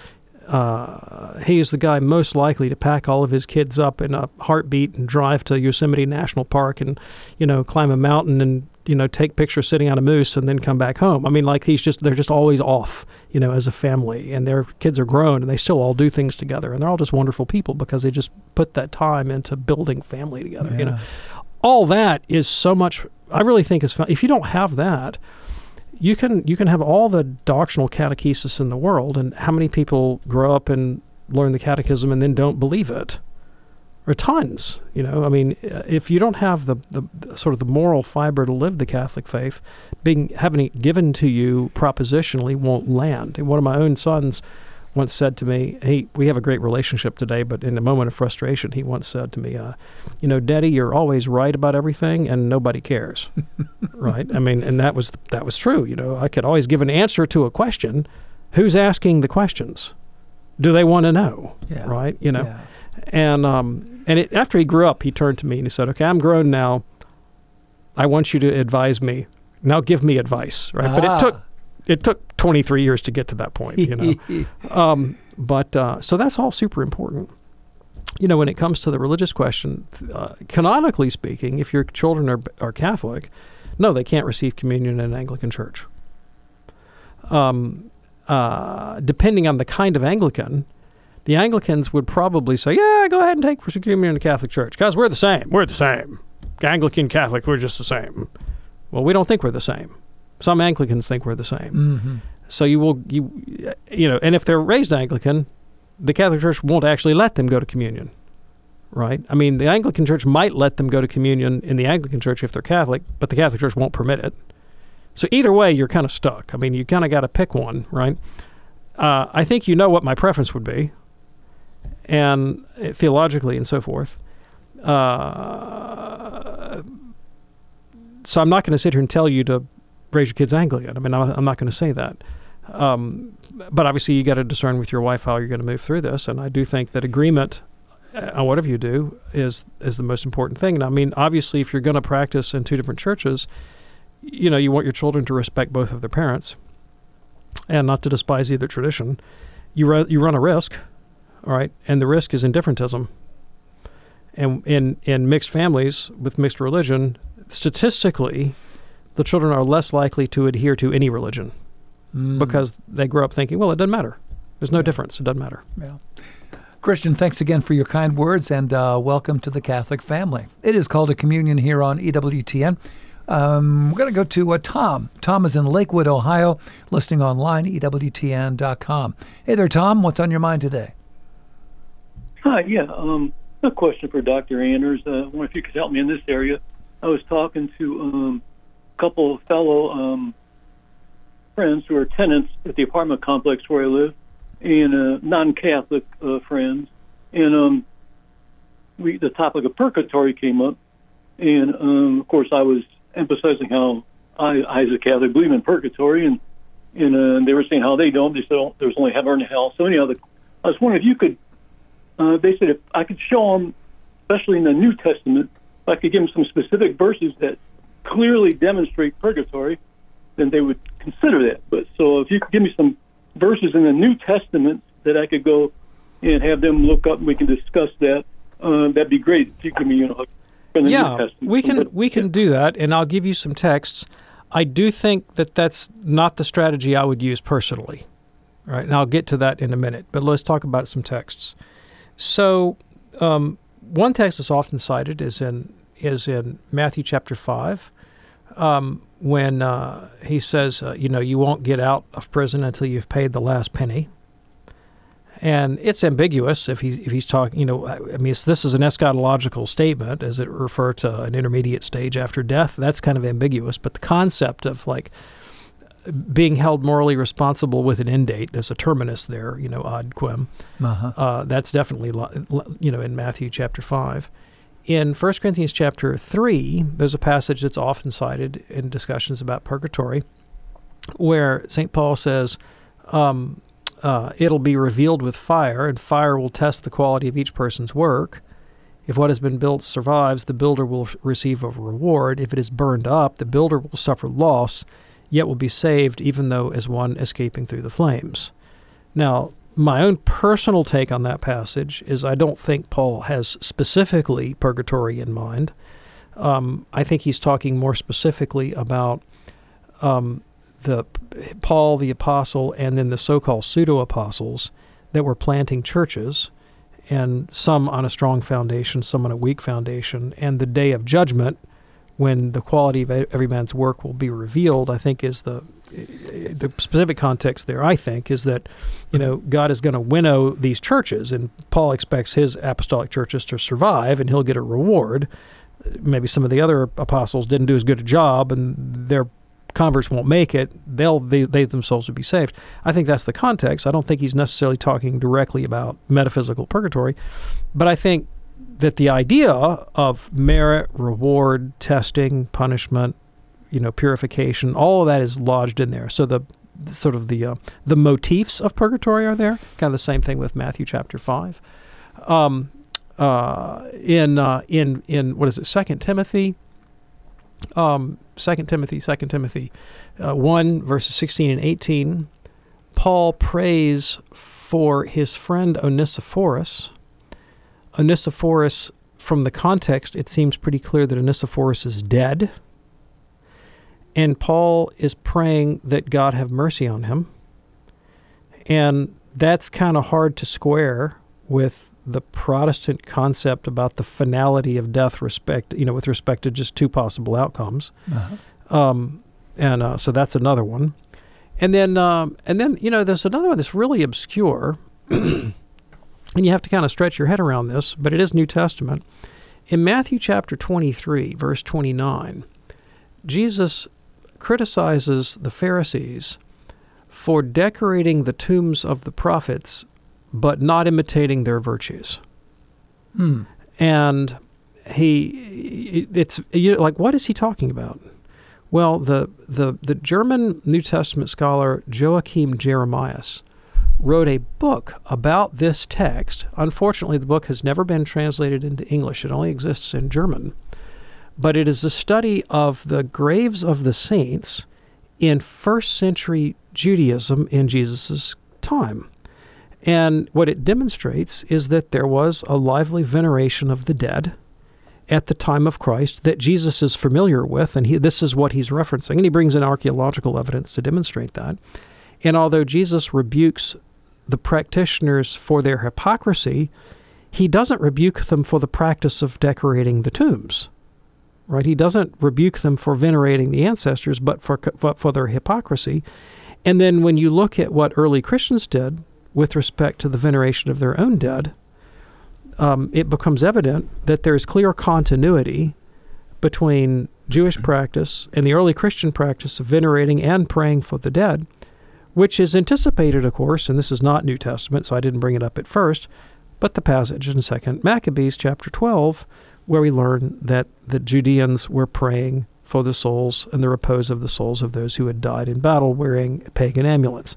Speaker 7: Uh, he is the guy most likely to pack all of his kids up in a heartbeat and drive to Yosemite National Park and, you know, climb a mountain and, you know, take pictures sitting on a moose and then come back home. I mean, like he's just, they're just always off, you know, as a family, and their kids are grown and they still all do things together, and they're all just wonderful people because they just put that time into building family together.
Speaker 6: Yeah.
Speaker 7: You know, all that is so much, I really think is fun. If you don't have that, You can you can have all the doctrinal catechesis in the world, and how many people grow up and learn the catechism and then don't believe it? Or tons, you know. I mean, if you don't have the, the, the sort of the moral fiber to live the Catholic faith, being having it given to you propositionally won't land. And one of my own sons once said to me, hey, we have a great relationship today, but in a moment of frustration, he once said to me, uh, you know, Daddy, you're always right about everything and nobody cares, right? I mean, and that was that was true. You know, I could always give an answer to a question. Who's asking the questions? Do they want to know,
Speaker 6: yeah.
Speaker 7: right? You know,
Speaker 6: yeah.
Speaker 7: and um, and it, after he grew up, he turned to me and he said, okay, I'm grown now. I want you to advise me. Now give me advice, right? Ah. But it took It took twenty-three years to get to that point, you know. um, but uh, so that's all super important. You know, when it comes to the religious question, uh, canonically speaking, if your children are are Catholic, no, they can't receive communion in an Anglican church. Um, uh, depending on the kind of Anglican, the Anglicans would probably say, yeah, go ahead and take for communion in the Catholic Church, because we're the same. We're the same. Anglican, Catholic, we're just the same. Well, we don't think we're the same. Some Anglicans think we're the same.
Speaker 6: Mm-hmm.
Speaker 7: So you will, you, you know, and if they're raised Anglican, the Catholic Church won't actually let them go to communion, right? I mean, the Anglican Church might let them go to communion in the Anglican Church if they're Catholic, but the Catholic Church won't permit it. So either way, you're kind of stuck. I mean, you kind of got to pick one, right? Uh, I think you know what my preference would be, and uh, theologically and so forth. Uh, so I'm not going to sit here and tell you to raise your kids Anglican. I mean, I'm not going to say that. Um, but obviously, you got to discern with your wife how you're going to move through this. And I do think that agreement on whatever you do is is the most important thing. And I mean, obviously, if you're going to practice in two different churches, you know, you want your children to respect both of their parents and not to despise either tradition. You run you run a risk, all right, and the risk is indifferentism. And in in mixed families with mixed religion, statistically, the children are less likely to adhere to any religion mm. because they grow up thinking, well, it doesn't matter. There's no yeah. difference. It doesn't matter.
Speaker 6: Yeah. Christian, thanks again for your kind words, and uh, welcome to the Catholic family. It is called a communion here on E W T N. Um, we're going to go to uh, Tom. Tom is in Lakewood, Ohio, listening online, E W T N dot com. Hey there, Tom. What's on your mind today?
Speaker 11: Hi, yeah. Um, a question for Doctor Anders. Uh, I wonder if you could help me in this area. I was talking to um, a couple of fellow um, friends who are tenants at the apartment complex where I live, and uh, non-Catholic uh, friends. And um, we the topic of purgatory came up, and um, of course I was emphasizing how I, I as a Catholic, believe in purgatory, and and uh, they were saying how they don't. They said oh, there's only heaven and hell. So anyhow, the, I was wondering if you could. Uh, they said if I could show them, especially in the New Testament, if I could give them some specific verses that clearly demonstrate purgatory, then they would consider that. But so if you could give me some verses in the New Testament that I could go and have them look up, and we can discuss that. Uh, that'd be great if you give me, you know, from the
Speaker 7: yeah,
Speaker 11: New Testament.
Speaker 7: we can
Speaker 11: But,
Speaker 7: we can
Speaker 11: yeah.
Speaker 7: do that, and I'll give you some texts. I do think that that's not the strategy I would use personally, right? And I'll get to that in a minute. But let's talk about some texts. So, um, one text that's often cited is in is in Matthew chapter five, um, when uh, he says, uh, you know, you won't get out of prison until you've paid the last penny. And it's ambiguous if he's if he's talking. You know, I mean, it's, this is an eschatological statement. Does it refer to an intermediate stage after death? That's kind of ambiguous. But the concept of like being held morally responsible with an end date, there's a terminus there. You know, ad quem.
Speaker 6: Uh-huh.
Speaker 7: Uh, that's definitely you know in Matthew chapter five. In First Corinthians chapter three, there's a passage that's often cited in discussions about purgatory, where Saint Paul says. Um, Uh, it'll be revealed with fire, and fire will test the quality of each person's work. If what has been built survives, the builder will receive a reward. If it is burned up, the builder will suffer loss, yet will be saved, even though as one escaping through the flames. Now, my own personal take on that passage is I don't think Paul has specifically purgatory in mind. Um, I think he's talking more specifically about um, the Paul the apostle and then the so-called pseudo-apostles that were planting churches, and some on a strong foundation, some on a weak foundation, and the day of judgment when the quality of every man's work will be revealed, I think is the the specific context there, I think, is that, you know, God is going to winnow these churches, and Paul expects his apostolic churches to survive, and he'll get a reward. Maybe some of the other apostles didn't do as good a job, and their converts won't make it, they'll they, they themselves will be saved. I think that's the context. I don't think he's necessarily talking directly about metaphysical purgatory, but I think that the idea of merit, reward, testing, punishment, you know, purification, all of that is lodged in there. So the sort of the uh, the motifs of purgatory are there. Kind of the same thing with Matthew chapter five. Um, uh, in uh, in in what is it? Second Timothy. Um, Second Timothy, Second Timothy, uh, one verses sixteen and eighteen. Paul prays for his friend Onesiphorus. Onesiphorus, from the context, it seems pretty clear that Onesiphorus is dead. And Paul is praying that God have mercy on him. And that's kind of hard to square with the Protestant concept about the finality of death, respect, you know, with respect to just two possible outcomes. Uh-huh. Um, and uh, so that's another one. And then, um, and then, you know, there's another one that's really obscure, and you have to kind of stretch your head around this, but it is New Testament. In Matthew chapter twenty-three, verse twenty-nine, Jesus criticizes the Pharisees for decorating the tombs of the prophets but not imitating their virtues.
Speaker 6: Hmm.
Speaker 7: And he, it's you know, like, what is he talking about? Well, the, the, the German New Testament scholar Joachim Jeremias wrote a book about this text. Unfortunately, the book has never been translated into English. It only exists in German. But it is a study of the graves of the saints in first century Judaism in Jesus' time. And what it demonstrates is that there was a lively veneration of the dead at the time of Christ that Jesus is familiar with, and he, this is what he's referencing. And he brings in archaeological evidence to demonstrate that. And although Jesus rebukes the practitioners for their hypocrisy, he doesn't rebuke them for the practice of decorating the tombs. Right? He doesn't rebuke them for venerating the ancestors, but for, for, for their hypocrisy. And then when you look at what early Christians did with respect to the veneration of their own dead, um, it becomes evident that there is clear continuity between Jewish practice and the early Christian practice of venerating and praying for the dead, which is anticipated, of course, and this is not New Testament, so I didn't bring it up at first, but the passage in Second Maccabees chapter twelve, where we learn that the Judeans were praying for the souls and the repose of the souls of those who had died in battle wearing pagan amulets.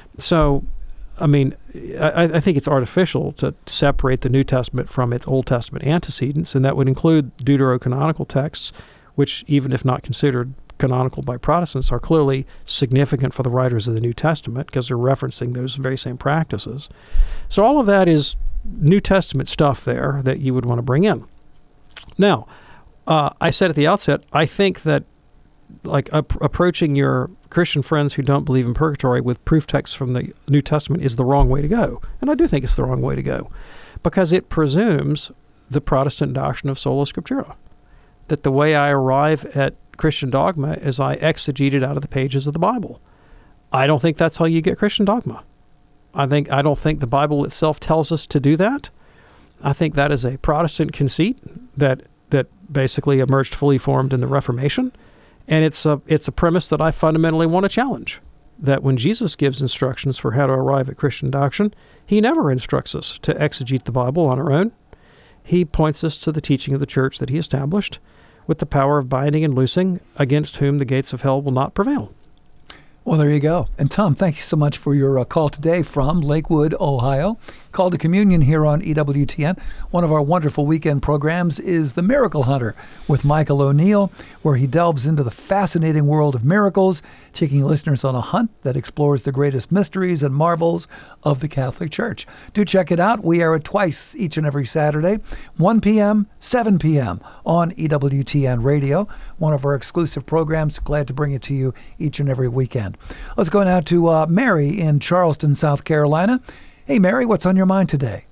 Speaker 7: So, I mean, I, I think it's artificial to separate the New Testament from its Old Testament antecedents, and that would include deuterocanonical texts, which, even if not considered canonical by Protestants, are clearly significant for the writers of the New Testament because they're referencing those very same practices. So all of that is New Testament stuff there that you would want to bring in. Now, uh, I said at the outset, I think that like ap- approaching your Christian friends who don't believe in purgatory with proof texts from the New Testament is the wrong way to go. And I do think it's the wrong way to go because it presumes the Protestant doctrine of sola scriptura, that the way I arrive at Christian dogma is I exegete it out of the pages of the Bible. I don't think that's how you get Christian dogma. I think I don't think the Bible itself tells us to do that. I think that is a Protestant conceit that that basically emerged fully formed in the Reformation, and it's a it's a premise that I fundamentally want to challenge. That when Jesus gives instructions for how to arrive at Christian doctrine, he never instructs us to exegete the Bible on our own. He points us to the teaching of the church that he established, with the power of binding and loosing, against whom the gates of hell will not prevail.
Speaker 6: Well, there you go. And Tom, thank you so much for your uh, call today from Lakewood, Ohio. Call to Communion here on E W T N. One of our wonderful weekend programs is The Miracle Hunter with Michael O'Neill, where he delves into the fascinating world of miracles, taking listeners on a hunt that explores the greatest mysteries and marvels of the Catholic Church. Do check it out. We air it twice each and every Saturday, one p.m., seven p.m. on E W T N Radio, one of our exclusive programs. Glad to bring it to you each and every weekend. Let's go now to uh, Mary in Charleston, South Carolina. Hey, Mary, what's on your mind today?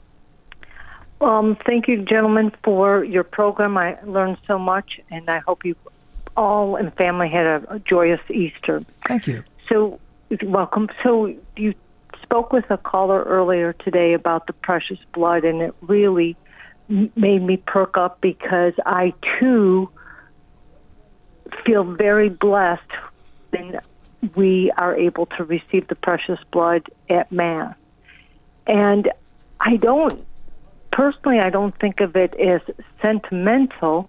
Speaker 12: Um, thank you, gentlemen, for your program. I learned so much, and I hope you all and family had a, a joyous Easter.
Speaker 6: Thank you.
Speaker 12: So, welcome. So, you spoke with a caller earlier today about the precious blood, and it really m- made me perk up because I, too, feel very blessed when we are able to receive the precious blood at Mass. And I don't, personally, I don't think of it as sentimental.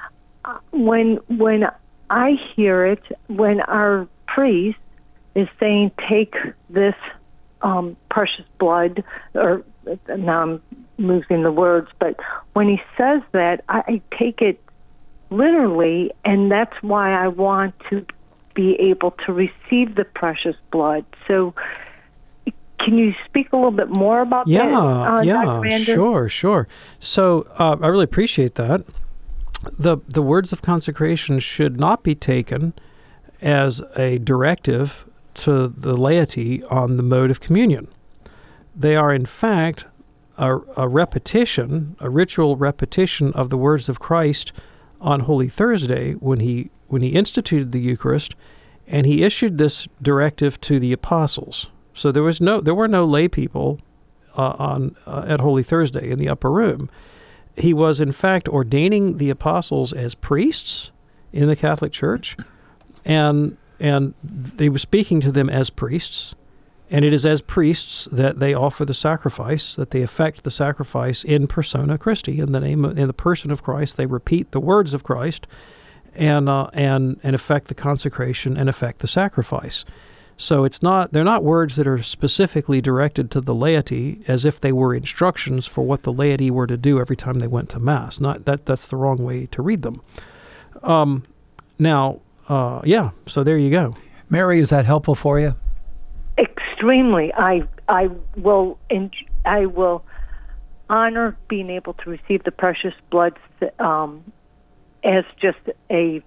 Speaker 12: When when I hear it, when our priest is saying, take this um, precious blood, or now I'm losing the words, but when he says that, I, I take it literally, and that's why I want to be able to receive the precious blood. So can you speak a little bit more about
Speaker 7: yeah,
Speaker 12: that? Uh,
Speaker 7: yeah,
Speaker 12: Doctor Anders?
Speaker 7: sure, sure. So uh, I really appreciate that. The the words of consecration should not be taken as a directive to the laity on the mode of communion. They are, in fact, a, a repetition, a ritual repetition of the words of Christ on Holy Thursday when he when he instituted the Eucharist, and he issued this directive to the apostles. So there was no, there were no lay people uh, on uh, at Holy Thursday in the upper room. He was in fact ordaining the apostles as priests in the Catholic Church, and and they were speaking to them as priests. And it is as priests that they offer the sacrifice, that they effect the sacrifice in persona Christi, in the name of, in the person of Christ. They repeat the words of Christ, and uh, and and effect the consecration and effect the sacrifice. So it's not they're not words that are specifically directed to the laity as if they were instructions for what the laity were to do every time they went to Mass. Not that that's the wrong way to read them. Um, now, uh, yeah. So there you go.
Speaker 6: Mary, is that helpful for you?
Speaker 12: Extremely. I I will I will honor being able to receive the precious blood um, as just a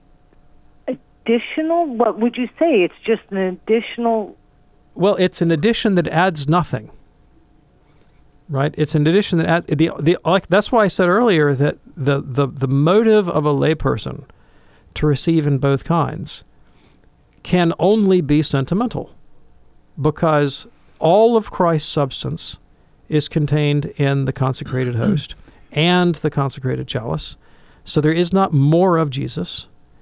Speaker 12: additional. What would you say? It's just an additional.
Speaker 7: Well, it's an addition that adds nothing. Right? It's an addition that adds the the. Like that's why I said earlier that the the the motive of a layperson to receive in both kinds can only be sentimental, because all of Christ's substance is contained in the consecrated host and the consecrated chalice. So there is not more of Jesus.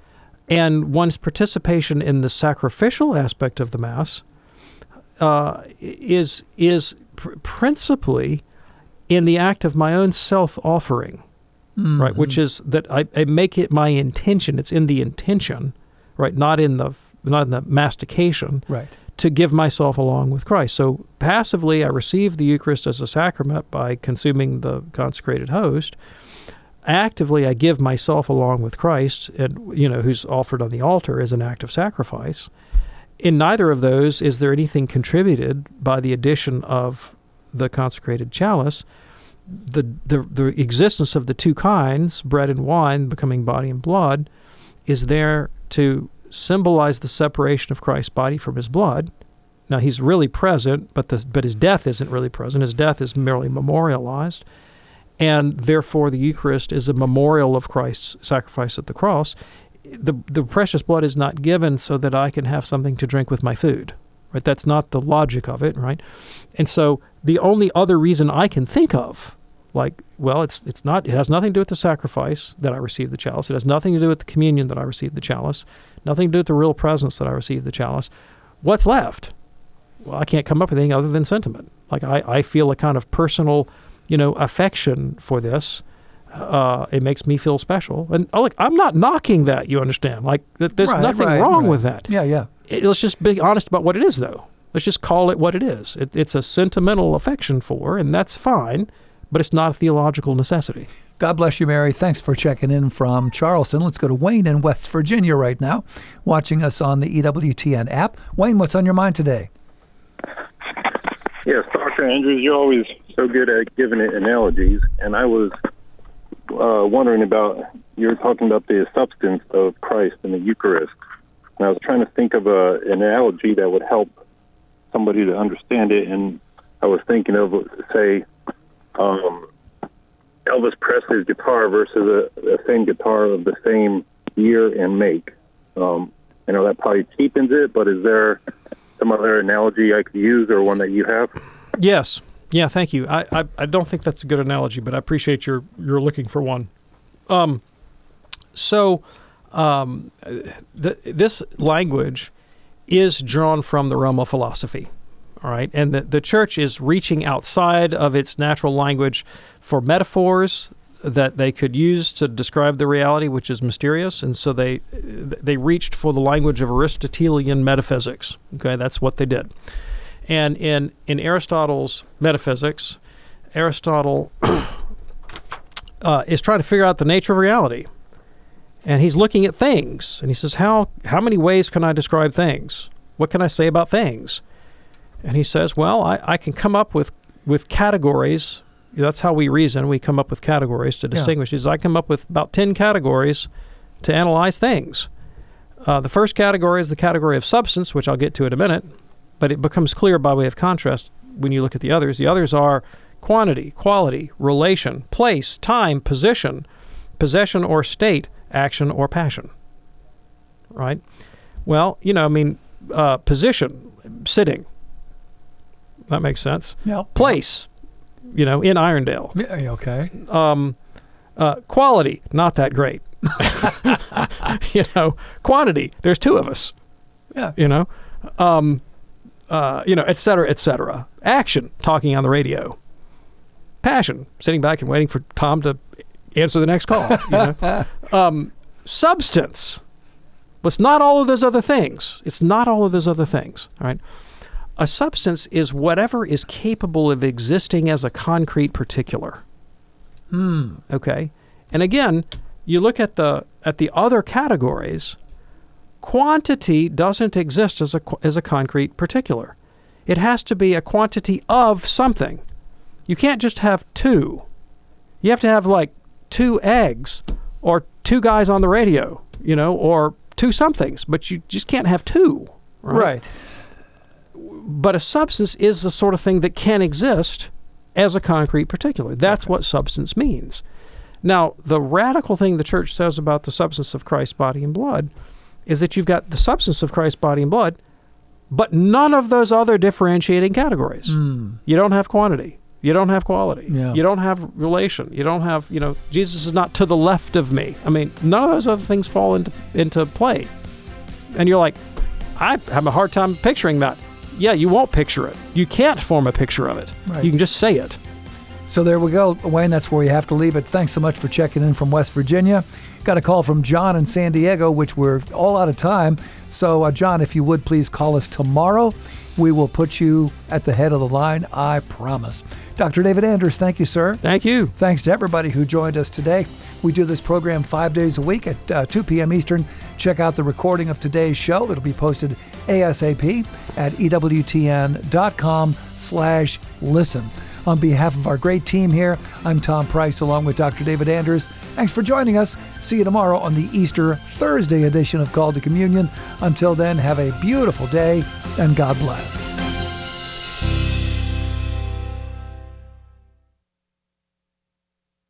Speaker 7: And one's participation in the sacrificial aspect of the Mass uh, is is pr- principally in the act of my own self-offering, mm-hmm. right? Which is that I, I make it my intention. It's in the intention, right? Not in the not in the mastication,
Speaker 6: right?
Speaker 7: To give myself along with Christ. So passively, I receive the Eucharist as a sacrament by consuming the consecrated host. Actively, I give myself along with Christ, and you know, who's offered on the altar as an act of sacrifice. In neither of those is there anything contributed by the addition of the consecrated chalice. The, the the existence of the two kinds, bread and wine, becoming body and blood, is there to symbolize the separation of Christ's body from his blood. Now, he's really present, but the but his death isn't really present. His death is merely memorialized. And therefore, the Eucharist is a memorial of Christ's sacrifice at the cross. The the precious blood is not given so that I can have something to drink with my food, right? That's not the logic of it, right? And so the only other reason I can think of, like, well, it's it's not, it has nothing to do with the sacrifice that I received the chalice. It has nothing to do with the communion that I received the chalice. Nothing to do with the real presence that I received the chalice. What's left? Well, I can't come up with anything other than sentiment. Like, I, I feel a kind of personal, you know, affection for this. Uh, it makes me feel special. And oh, look, I'm not knocking that, you understand. Like, th- there's
Speaker 6: right,
Speaker 7: nothing
Speaker 6: right,
Speaker 7: wrong
Speaker 6: right.
Speaker 7: with that.
Speaker 6: Yeah, yeah.
Speaker 7: It, let's just be honest about what it is, though. Let's just call it what it is. It, it's a sentimental affection for, and that's fine, but it's not a theological necessity.
Speaker 6: God bless you, Mary. Thanks for checking in from Charleston. Let's go to Wayne in West Virginia right now, watching us on the E W T N app. Wayne, what's on your mind today?
Speaker 13: Yes, Doctor Andrews, you're always so good at giving it analogies, and I was uh, wondering about, you were talking about the substance of Christ in the Eucharist, and I was trying to think of a, an analogy that would help somebody to understand it, and I was thinking of, say, um, Elvis Presley's guitar versus a, the same guitar of the same year and make. Um, I know that probably cheapens it, but is there some other analogy I could use or one that you have?
Speaker 7: Yes. Yeah, thank you. I, I, I don't think that's a good analogy, but I appreciate your you're looking for one. Um, so um, the, this language is drawn from the realm of philosophy, all right? And the, the church is reaching outside of its natural language for metaphors that they could use to describe the reality, which is mysterious. And so they they reached for the language of Aristotelian metaphysics. Okay, that's what they did. And in, in Aristotle's metaphysics, Aristotle uh, is trying to figure out the nature of reality. And he's looking at things. And he says, how how many ways can I describe things? What can I say about things? And he says, well, I, I can come up with, with categories. That's how we reason. We come up with categories to distinguish. Yeah. He says, I come up with about ten categories to analyze things. Uh, the first category is the category of substance, which I'll get to in a minute, but it becomes clear by way of contrast when you look at the others. The others are quantity, quality, relation, place, time, position, possession or state, action or passion. Right? Well, you know, I mean, uh, position, sitting. That makes sense.
Speaker 6: Yeah.
Speaker 7: Place, you know, in Irondale.
Speaker 6: Yeah, okay.
Speaker 7: Um, uh, quality, not that great. You know, quantity, there's two of us.
Speaker 6: Yeah.
Speaker 7: You know, um, uh, you know, et cetera, et cetera. Action, talking on the radio. Passion, sitting back and waiting for Tom to answer the next call. You know? um, substance, well, it's not all of those other things. It's not all of those other things. All right. A substance is whatever is capable of existing as a concrete particular.
Speaker 6: Hmm.
Speaker 7: Okay. And again, you look at the at the other categories, quantity doesn't exist as a as a concrete particular. It has to be a quantity of something. You can't just have two. You have to have like two eggs or two guys on the radio, you know, or two somethings, but you just can't have two. Right.
Speaker 6: Right.
Speaker 7: But a substance is the sort of thing that can exist as a concrete particular. That's okay. What substance means. Now, the radical thing the church says about the substance of Christ's body and blood is that you've got the substance of Christ's body and blood, but none of those other differentiating categories.
Speaker 6: Mm.
Speaker 7: You don't have quantity. you don't have quality.
Speaker 6: Yeah.
Speaker 7: You don't have relation. You don't have, you know, Jesus is not to the left of me. I mean, none of those other things fall into into play. And you're like, I have a hard time picturing that. Yeah, you won't picture it. You can't form a picture of it.
Speaker 6: Right.
Speaker 7: You can just say it.
Speaker 6: So there we go, Wayne. That's where you have to leave it. Thanks so much for checking in from West Virginia. Got a call from John in San Diego, which we're all out of time. So, uh, John, if you would please call us tomorrow. We will put you at the head of the line, I promise. Doctor David Anders, thank you, sir.
Speaker 7: Thank you.
Speaker 6: Thanks to everybody who joined us today. We do this program five days a week at uh, two p.m. Eastern. Check out the recording of today's show. It'll be posted ASAP at E W T N dot com slash listen. On behalf of our great team here, I'm Tom Price along with Doctor David Anders. Thanks for joining us. See you tomorrow on the Easter Thursday edition of Call to Communion. Until then, have a beautiful day and God bless.